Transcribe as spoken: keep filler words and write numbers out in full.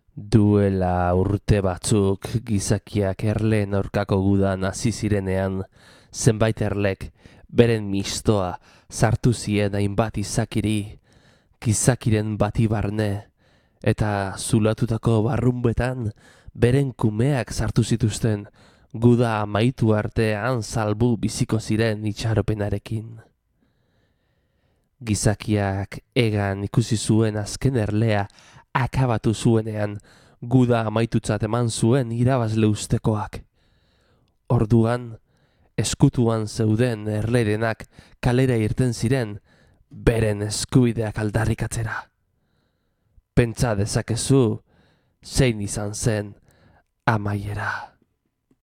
Duela urte batzuk gizakiak erleen aurkako gudan hasi zirenean, zenbait erlek beren mistoa sartu zien hainbat izakiri, gizakiren bati barne, eta zulatutako barrunbetan beren kumeak sartu zituzten guda amaitu artean salbu biziko ziren itxaropenarekin. Gizakiak egan ikusi zuen azken erlea akabatu zuenean, guda amaitutzat eman zuen irabazle ustekoak. Orduan, eskutuan zeuden erlerenak kalera irten ziren, beren eskubideak aldarrikatzera. Pentsa dezakezu, zein izan zen amaiera.